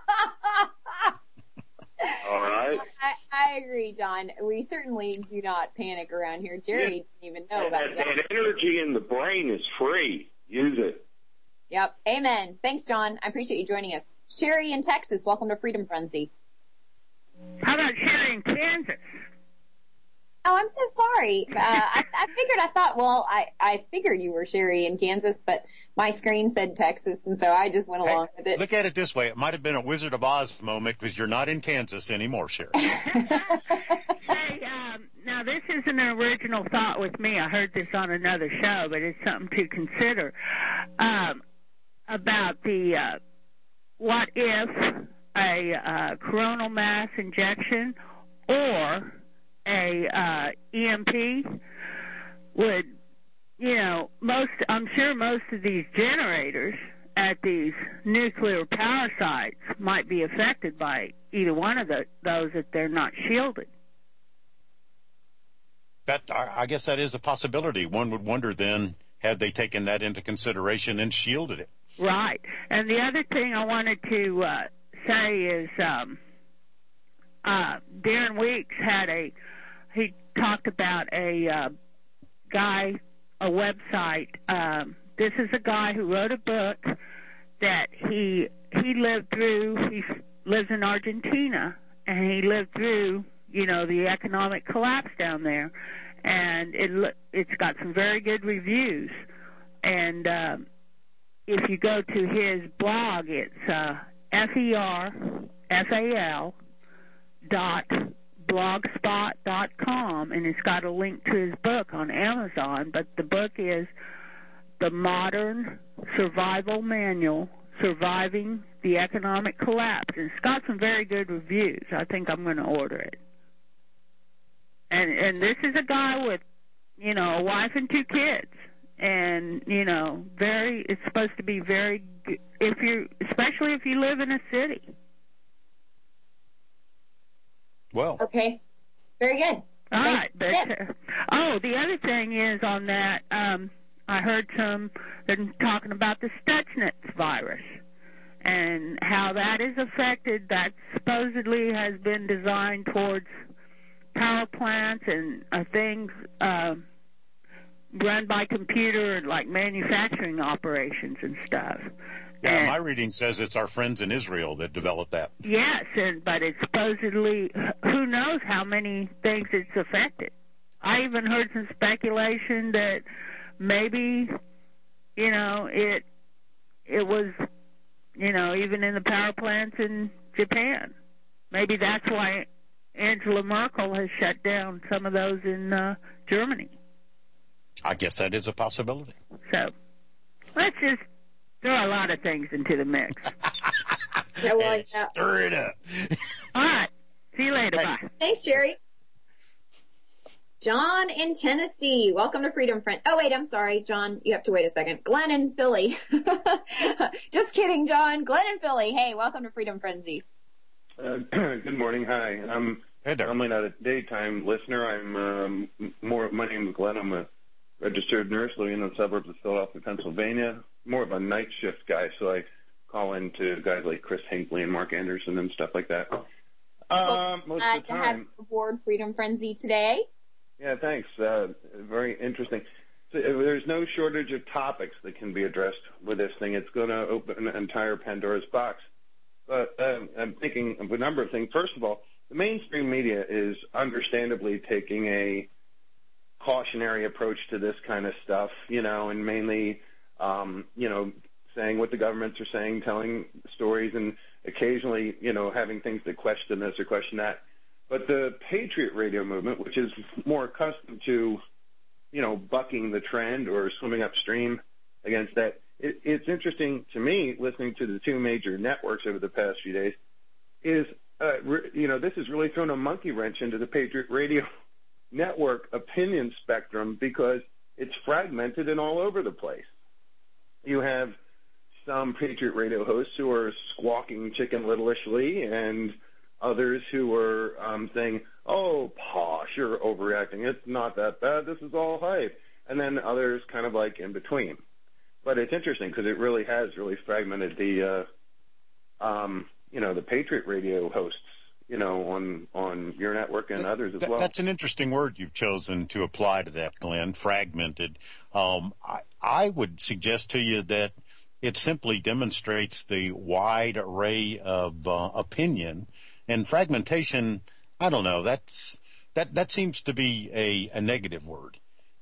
Speaker 10: All right.
Speaker 2: I, I agree, John. We certainly do not panic around here. Jerry
Speaker 10: Yeah.
Speaker 2: didn't even know about
Speaker 10: and,
Speaker 2: that.
Speaker 10: and energy in the brain is free. Use it.
Speaker 2: Yep. Amen. Thanks, John. I appreciate you joining us. Sherry in Texas, welcome to Freedom Frenzy.
Speaker 14: How about Sherry in Kansas?
Speaker 2: Oh, I'm so sorry. Uh, I, I figured, I thought, well, I, I figured you were Sherry in Kansas, but my screen said Texas, and so I just went along
Speaker 1: Hey,
Speaker 2: with it.
Speaker 1: look at it this way. It might have been a Wizard of Oz moment because you're not in Kansas anymore, Sherry.
Speaker 14: Hey, um, now this isn't an original thought with me. I heard this on another show, but it's something to consider. Um, about the, uh, what if a uh, coronal mass injection or a uh, E M P would, you know, most, I'm sure most of these generators at these nuclear power sites might be affected by either one of the, those if they're not shielded.
Speaker 1: That I I guess that is a possibility. One would wonder then, had they taken that into consideration and shielded it?
Speaker 14: Right. And the other thing I wanted to uh, say is um, uh, Darren Weeks had a, he talked about a uh, guy, a website. Um, this is a guy who wrote a book that he he lived through. He lives in Argentina, and he lived through, you know, the economic collapse down there, and it it's got some very good reviews. And um, if you go to his blog, it's uh, F E R F A L dot blogspot dot com, and it's got a link to his book on Amazon. But the book is The Modern Survival Manual, Surviving the Economic Collapse. And it's got some very good reviews. I think I'm going to order it. And and this is a guy with, you know, a wife and two kids. And, you know, very, it's supposed to be very, if you, especially if you live in a city.
Speaker 1: Well.
Speaker 2: Okay. Very good.
Speaker 14: All
Speaker 2: Thanks.
Speaker 14: right. But, uh, oh, the other thing is on that, um, I heard some them talking about the Stuxnet virus and how that is affected. That supposedly has been designed towards power plants and uh, things uh, run by computer, like manufacturing operations and stuff.
Speaker 1: Yeah,
Speaker 14: and,
Speaker 1: my reading says it's our friends in Israel that developed that.
Speaker 14: Yes, and but it's supposedly, who knows how many things it's affected. I even heard some speculation that maybe, you know, it it was, you know, even in the power plants in Japan. Maybe that's why Angela Merkel has shut down some of those in uh, Germany.
Speaker 1: I guess that is a possibility.
Speaker 14: So let's just throw a lot of things into the mix.
Speaker 2: I like
Speaker 1: that. Stir it up.
Speaker 14: All right. See you later. Bye.
Speaker 2: Thanks, Sherry. John in Tennessee. Welcome to Freedom Friend. Oh, wait, I'm sorry, John. You have to wait a second. Glenn in Philly. Just kidding, John. Glenn in Philly. Hey, welcome to Freedom Frenzy.
Speaker 15: Uh, good morning. Hi. I'm normally not a daytime listener. I'm um, more. My name is Glenn. I'm a registered nurse living in the suburbs of Philadelphia, Pennsylvania. More of a night shift guy, so I call in to guys like Chris Hinckley and Mark Anderson and stuff like that.
Speaker 2: Well,
Speaker 15: Um, most
Speaker 2: glad
Speaker 15: of the
Speaker 2: to have
Speaker 15: time.
Speaker 2: you aboard Freedom Frenzy today.
Speaker 15: Yeah, thanks. Uh, very interesting. So, uh, there's no shortage of topics that can be addressed with this thing. It's going to open an entire Pandora's box. But um, I'm thinking of a number of things. First of all, the mainstream media is understandably taking a cautionary approach to this kind of stuff, you know, and mainly, um, you know, saying what the governments are saying, telling stories, and occasionally, you know, having things that question this or question that. But the Patriot Radio movement, which is more accustomed to, you know, bucking the trend or swimming upstream against that, it, it's interesting to me, listening to the two major networks over the past few days, is, uh, re- you know, this has really thrown a monkey wrench into the Patriot Radio network opinion spectrum because it's fragmented and all over the place. You have some Patriot Radio hosts who are squawking Chicken Littlishly, and others who are um, saying, oh, posh, you're overreacting. It's not that bad. This is all hype. And then others kind of like in between. But it's interesting because it really has really fragmented the, uh, um, you know, the Patriot Radio hosts, you know, on, on your network and others as
Speaker 1: That,
Speaker 15: well.
Speaker 1: That's an interesting word you've chosen to apply to that, Glenn, fragmented. Um, I, I would suggest to you that it simply demonstrates the wide array of uh, opinion. And fragmentation, I don't know, that's, that, that seems to be a, a negative word.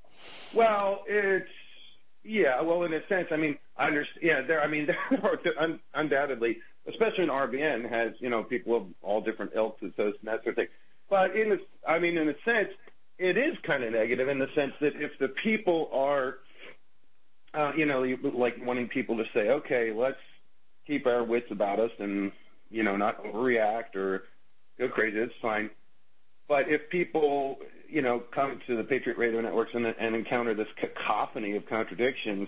Speaker 15: Well, it's, yeah, well, in a sense, I mean, I understand, yeah, there, I mean, there are un, undoubtedly, especially in R B N, has, you know, people of all different ilks and so and that sort of thing. But in a, I mean, in a sense, it is kind of negative in the sense that if the people are, uh, you know, like wanting people to say, okay, let's keep our wits about us and, you know, not overreact or go crazy, it's fine. But if people, you know, come to the Patriot Radio networks and, and encounter this cacophony of contradictions,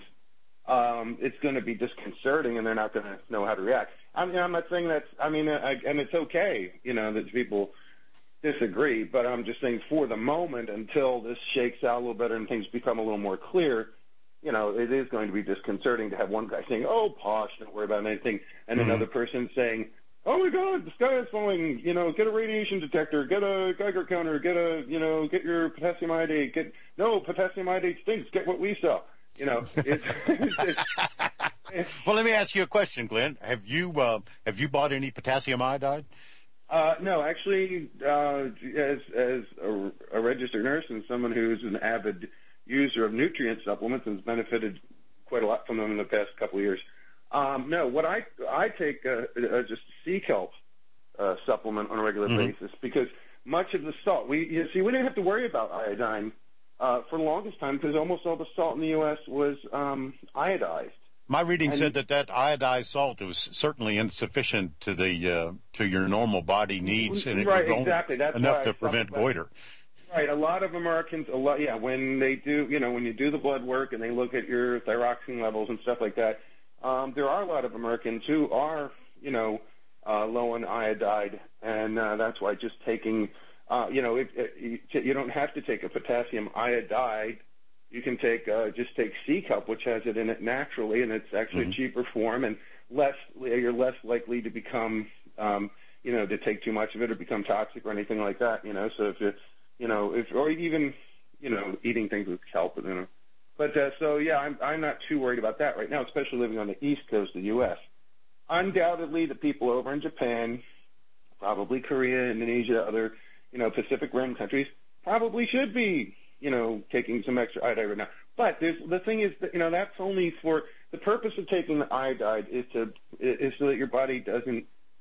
Speaker 15: um, it's going to be disconcerting, and they're not going to know how to react. I mean, I'm not saying that's, I mean, I, and it's okay, you know, that people disagree, but I'm just saying for the moment, until this shakes out a little better and things become a little more clear, you know, it is going to be disconcerting to have one guy saying, oh, posh, don't worry about anything, and mm-hmm. another person saying, oh my God, the sky is falling, you know, get a radiation detector, get a Geiger counter, get a, you know, get your potassium iodate, get, no, potassium iodate stinks, get what we sell. You know, it's, it's, it's,
Speaker 1: well, let me ask you a question, Glenn. Have you, uh, have you bought any potassium iodide?
Speaker 15: Uh, no, actually, uh, as, as a, a registered nurse and someone who's an avid user of nutrient supplements and has benefited quite a lot from them in the past couple of years, Um, no, what I I take uh, uh, just sea kelp uh, supplement on a regular mm-hmm. basis because much of the salt we you see we didn't have to worry about iodine uh, for the longest time because almost all the salt in the U S was um, iodized.
Speaker 1: My reading
Speaker 15: and,
Speaker 1: said that that iodized salt was certainly insufficient to the uh, to your normal body needs, and it
Speaker 15: right,
Speaker 1: was
Speaker 15: exactly. That's
Speaker 1: enough to prevent goiter.
Speaker 15: Right, a lot of Americans, a lot, yeah, when they do, you know, when you do the blood work and they look at your thyroxine levels and stuff like that. Um, there are a lot of Americans who are, you know, uh, low in iodide, and uh, that's why just taking, uh, you know, it, it, you don't have to take a potassium iodide. You can take uh, just take sea kelp, which has it in it naturally, and it's actually mm-hmm. a cheaper form, and less you're less likely to become, um, you know, to take too much of it or become toxic or anything like that. You know, so if it's, you know, if or even, you know, eating things with kelp, you know. But uh, so, yeah, I'm, I'm not too worried about that right now, especially living on the East Coast of the U S Undoubtedly, the people over in Japan, probably Korea, Indonesia, other, you know, Pacific Rim countries, probably should be, you know, taking some extra iodide right now. But there's, the thing is that, you know, that's only for the purpose of taking the iodide is to is so that your body doesn't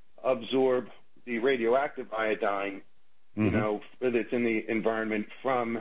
Speaker 15: absorb the radioactive iodine, mm-hmm. you know, that's in the environment from.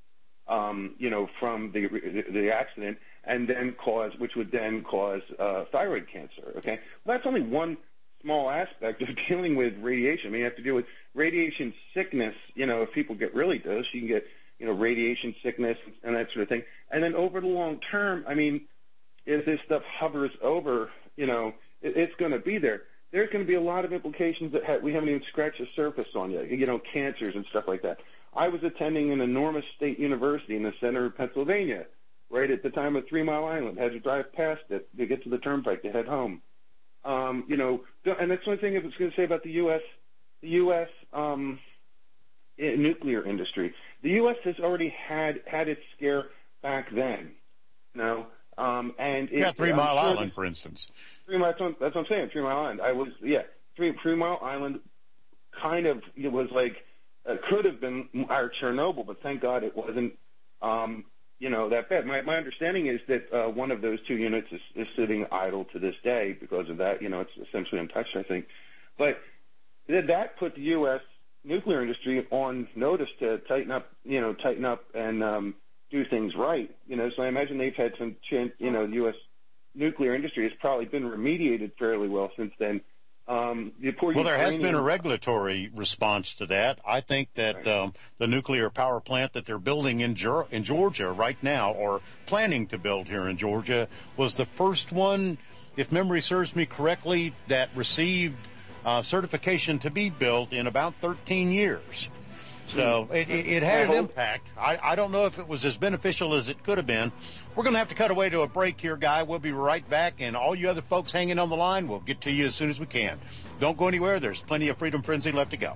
Speaker 15: Um, you know, from the the accident, and then cause, which would then cause uh, thyroid cancer. Okay, well, that's only one small aspect of dealing with radiation. I mean, you have to deal with radiation sickness. You know, if people get really dosed, you can get, you know, radiation sickness and that sort of thing. And then over the long term, I mean, if this stuff hovers over, you know, it, it's going to be there. There's going to be a lot of implications that ha- we haven't even scratched the surface on yet. You know, cancers and stuff like that. I was attending an enormous state university in the center of Pennsylvania, right at the time of Three Mile Island. Had to drive past it to get to the turnpike to head home. Um, you know, and that's one thing I was going to say about the U S the U S Um, nuclear industry. The U S has already had had its scare back then. You know, um, and it,
Speaker 1: yeah, Three Mile
Speaker 15: sure
Speaker 1: Island, for instance.
Speaker 15: Three Mile. That's what, that's what I'm saying. Three Mile Island. I was yeah. Three Three Mile Island kind of it was like uh, could have been our Chernobyl, but thank God it wasn't. Um, you know that bad. My my understanding is that uh, one of those two units is, is sitting idle to this day because of that. You know, it's essentially untouched, I think. But th- that put the U S nuclear industry on notice to tighten up, you know, tighten up and um, do things right. You know, so I imagine they've had some, ch- you know, the U S nuclear industry has probably been remediated fairly well since then. Um, the poor
Speaker 1: well, there has
Speaker 15: Ukrainian-
Speaker 1: been a regulatory response to that. I think that
Speaker 15: right.
Speaker 1: um, the nuclear power plant that they're building in, Ger- in Georgia right now, or planning to build here in Georgia, was the first one, if memory serves me correctly, that received uh, certification to be built in about thirteen years. So it, it, it had an impact. I, I don't know if it was as beneficial as it could have been. We're going to have to cut away to a break here, Guy. We'll be right back. And all you other folks hanging on the line, we'll get to you as soon as we can. Don't go anywhere. There's plenty of Freedom Frenzy left to go.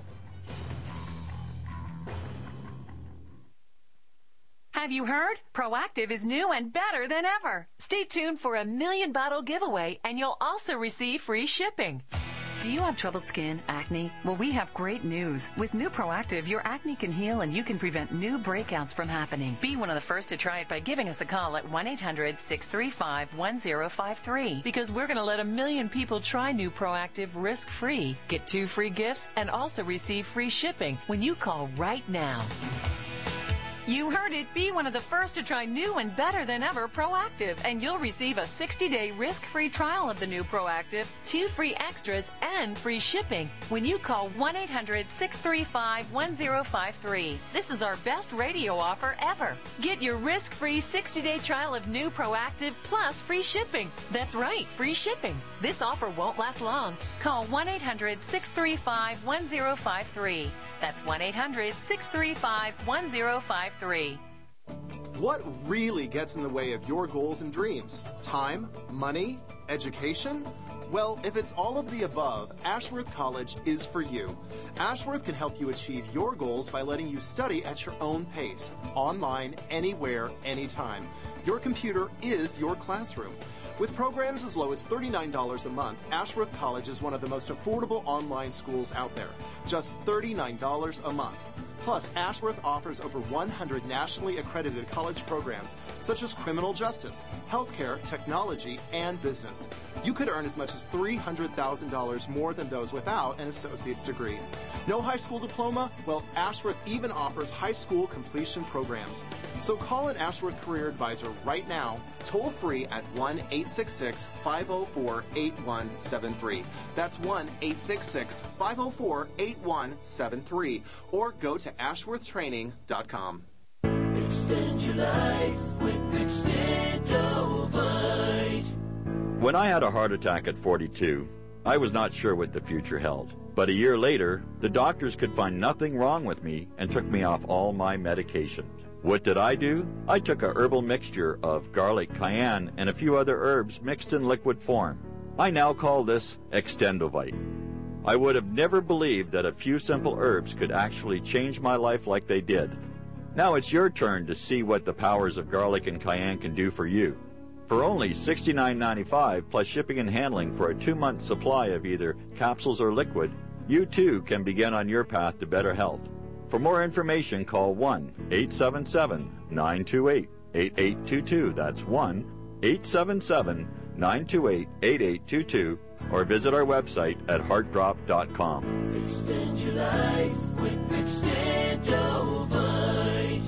Speaker 16: Have you heard? Proactive is new and better than ever. Stay tuned for a million bottle giveaway, and you'll also receive free shipping. Do you have troubled skin, acne? Well, we have great news. With new Proactive, your acne can heal and you can prevent new breakouts from happening. Be one of the first to try it by giving us a call at one eight hundred six three five one zero five three, because we're going to let a million people try new Proactive risk-free. Get two free gifts and also receive free shipping when you call right now. You heard it. Be one of the first to try new and better than ever Proactive, and you'll receive a sixty-day risk-free trial of the new Proactive, two free extras, and free shipping when you call one eight hundred six three five one zero five three. This is our best radio offer ever. Get your risk-free sixty-day trial of new Proactive plus free shipping. That's right, free shipping. This offer won't last long. Call one eight hundred six three five one zero five three. That's one eight hundred six three five one zero five three.
Speaker 17: What really gets in the way of your goals and dreams? Time? Money? Education? Well, if it's all of the above, Ashworth College is for you. Ashworth can help you achieve your goals by letting you study at your own pace, online, anywhere, anytime. Your computer is your classroom. With programs as low as thirty-nine dollars a month, Ashworth College is one of the most affordable online schools out there. Just thirty-nine dollars a month. Plus, Ashworth offers over one hundred nationally accredited college programs, such as criminal justice, healthcare, technology, and business. You could earn as much as three hundred thousand dollars more than those without an associate's degree. No high school diploma? Well, Ashworth even offers high school completion programs. So call an Ashworth Career Advisor right now, toll free at one eight six six five zero four eight one seven three. That's one eight six six five zero four eight one seven three. Or go to ashworth training dot com.
Speaker 18: Extend your life with Extendovite.
Speaker 19: When I had a heart attack at forty-two, I was not sure what the future held. But a year later, the doctors could find nothing wrong with me and took me off all my medication. What did I do? I took a herbal mixture of garlic, cayenne, and a few other herbs mixed in liquid form. I now call this Extendovite. I would have never believed that a few simple herbs could actually change my life like they did. Now it's your turn to see what the powers of garlic and cayenne can do for you. For only sixty-nine ninety-five plus shipping and handling for a two-month supply of either capsules or liquid, you too can begin on your path to better health. For more information, call one eight seven seven nine two eight eight eight two two. That's one eight seven seven nine two eight eight eight two two. Or visit our website at heart drop dot com.
Speaker 18: Extend your life with Extendovite.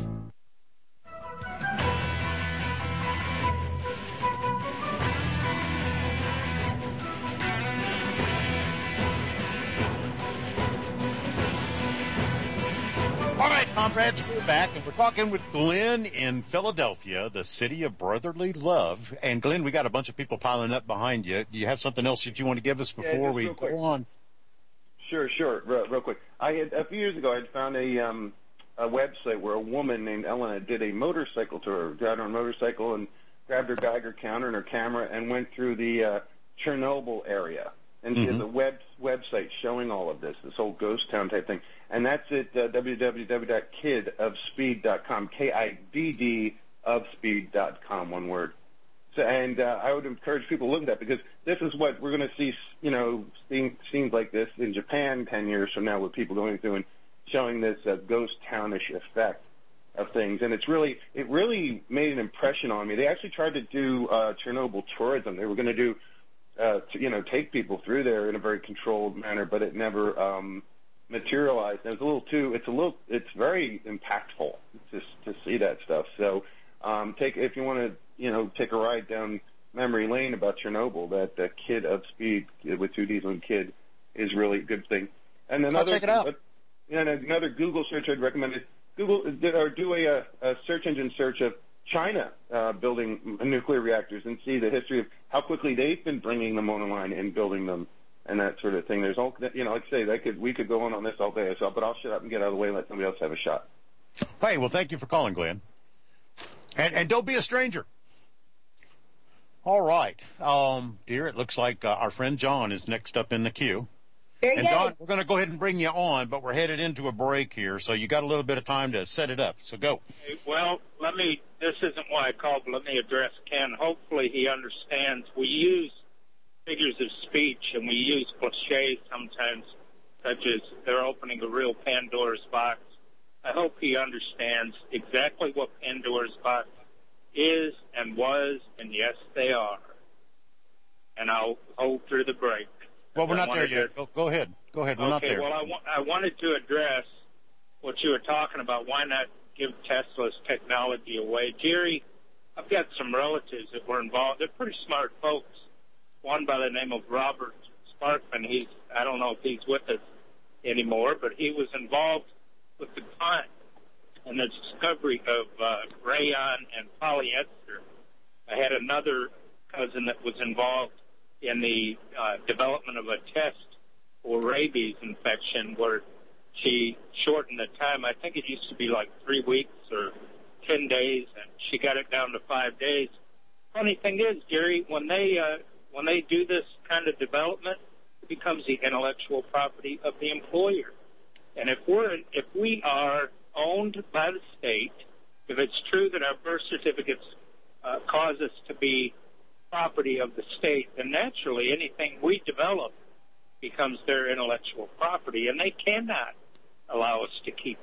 Speaker 1: All right, comrades, we're back, and we're talking with Glenn in Philadelphia, the city of brotherly love. And, Glenn, we got a bunch of people piling up behind you. Do you have something else that you want to give us before
Speaker 15: yeah,
Speaker 1: we go on?
Speaker 15: Sure, sure. Real, real quick. I had, a few years ago, I had found a, um, a website where a woman named Elena did a motorcycle tour, got on a motorcycle and grabbed her Geiger counter and her camera and went through the uh, Chernobyl area. And
Speaker 1: Mm-hmm.
Speaker 15: there's a web website showing all of this, this whole ghost town type thing. And that's at uh, w w w dot kid of speed dot com, K I D D of speed dot com, one word. So, and uh, I would encourage people to look at that, because this is what we're going to see, you know, seeing, scenes like this in Japan ten years from now, with people going through and showing this uh, ghost townish effect of things. And it's really, it really made an impression on me. They actually tried to do uh, Chernobyl tourism. They were going to do, uh, to, you know, take people through there in a very controlled manner, but it never um, materialized. And it was a little too, it's a little, it's very impactful just to see that stuff. So um, take, if you want to, you know, take a ride down memory lane about Chernobyl, that, that Kid of Speed with two D's and Kid is really a good thing. And another,
Speaker 1: I'll check it out.
Speaker 15: Uh, and another Google search I'd recommend is Google or do a, a search engine search of China uh, building nuclear reactors and see the history of how quickly they've been bringing them online and building them and that sort of thing. There's all, you know, like I say, that could, we could go on on this all day as well, but I'll shut up and get out of the way and let somebody else have a shot.
Speaker 1: Hey, well, thank you for calling, Glenn. And, and don't be a stranger. All right. Um, dear, it looks like uh, our friend John is next up in the queue.
Speaker 2: Very
Speaker 1: and
Speaker 2: good.
Speaker 1: John, we're going to go ahead and bring you on, but we're headed into a break here, so you got a little bit of time to set it up. So go.
Speaker 20: Well, let me, this isn't why I called, but let me address Ken. Hopefully he understands. We use figures of speech and we use cliches sometimes, such as they're opening a real Pandora's box. I hope he understands exactly what Pandora's box is and was, and yes, they are. And I'll hold through the break.
Speaker 1: Well, we're
Speaker 20: I
Speaker 1: not there
Speaker 20: wanted
Speaker 1: yet.
Speaker 20: to-
Speaker 1: Go, go ahead. Go ahead. We're
Speaker 20: okay,
Speaker 1: not there.
Speaker 20: well, I, wa- I wanted to address what you were talking about. Why not give Tesla's technology away? Jerry, I've got some relatives that were involved. They're pretty smart folks. One by the name of Robert Sparkman. He's, I don't know if he's with us anymore, but he was involved with the DuPont and the discovery of uh, rayon and polyester. I had another cousin that was involved in the uh, development of a test for rabies infection where she shortened the time. I think it used to be like three weeks or ten days, and she got it down to five days. Funny thing is, Jerry, when they uh, when they do this kind of development, it becomes the intellectual property of the employer. And if we're if we are owned by the state, if it's true that our birth certificates uh, cause us to be property of the state, then naturally anything we develop becomes their intellectual property, and they cannot allow us to keep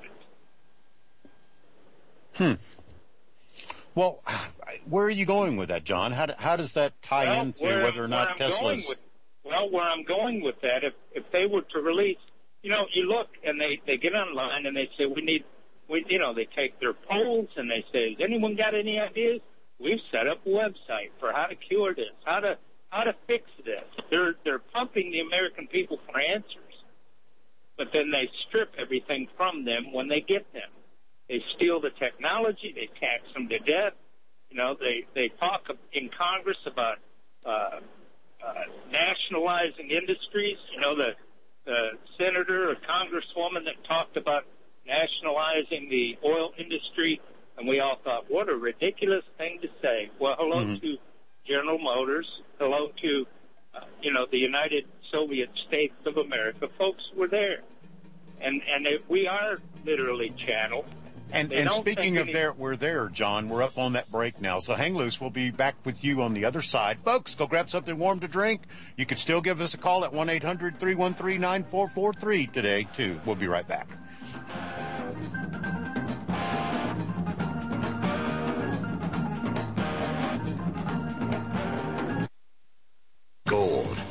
Speaker 20: it.
Speaker 1: Hmm. Well, where are you going with that, John? How, do, how does that tie
Speaker 20: well,
Speaker 1: into
Speaker 20: where,
Speaker 1: whether or not
Speaker 20: where I'm going
Speaker 1: Tesla's...
Speaker 20: with, well, where I'm going with that, if if they were to release, you know, you look and they, they get online and they say, we need, we, you know, they take their polls and they say, has anyone got any ideas? We've set up a website for how to cure this, how to how to fix this. They're they're pumping the American people for answers, but then they strip everything from them when they get them. They steal the technology, they tax them to death. You know, they they talk in Congress about uh, uh, nationalizing industries. You know, the the senator or congresswoman that talked about nationalizing the oil industry. And we all thought, what a ridiculous thing to say. Well, hello
Speaker 1: Mm-hmm.
Speaker 20: to General Motors. Hello to, uh, you know, the United Soviet States of America. Folks were there. And and it, we are literally channeled.
Speaker 1: And,
Speaker 20: They
Speaker 1: and
Speaker 20: don't
Speaker 1: speaking
Speaker 20: think
Speaker 1: of
Speaker 20: any-
Speaker 1: there, we're there, John. We're up on that break now. So hang loose. We'll be back with you on the other side. Folks, go grab something warm to drink. You can still give us a call at one eight hundred three one three nine four four three today, too. We'll be right back.